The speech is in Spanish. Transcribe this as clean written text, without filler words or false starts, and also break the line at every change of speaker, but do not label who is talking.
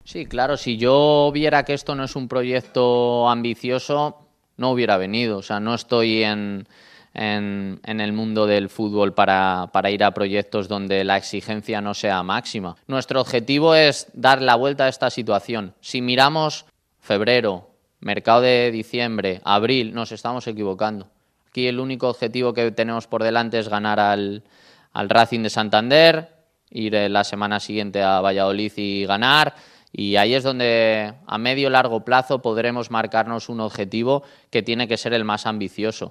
Sí, claro, si yo viera que esto no es un proyecto ambicioso, no hubiera venido. O sea, no estoy en el mundo del fútbol para ir a proyectos donde la exigencia no sea máxima. Nuestro objetivo es dar la vuelta a esta situación. Si miramos febrero, mercado de diciembre, abril, nos estamos equivocando. Aquí el único objetivo que tenemos por delante es ganar al Racing de Santander, ir la semana siguiente a Valladolid y ganar. Y ahí es donde a medio largo plazo podremos marcarnos un objetivo que tiene que ser el más ambicioso.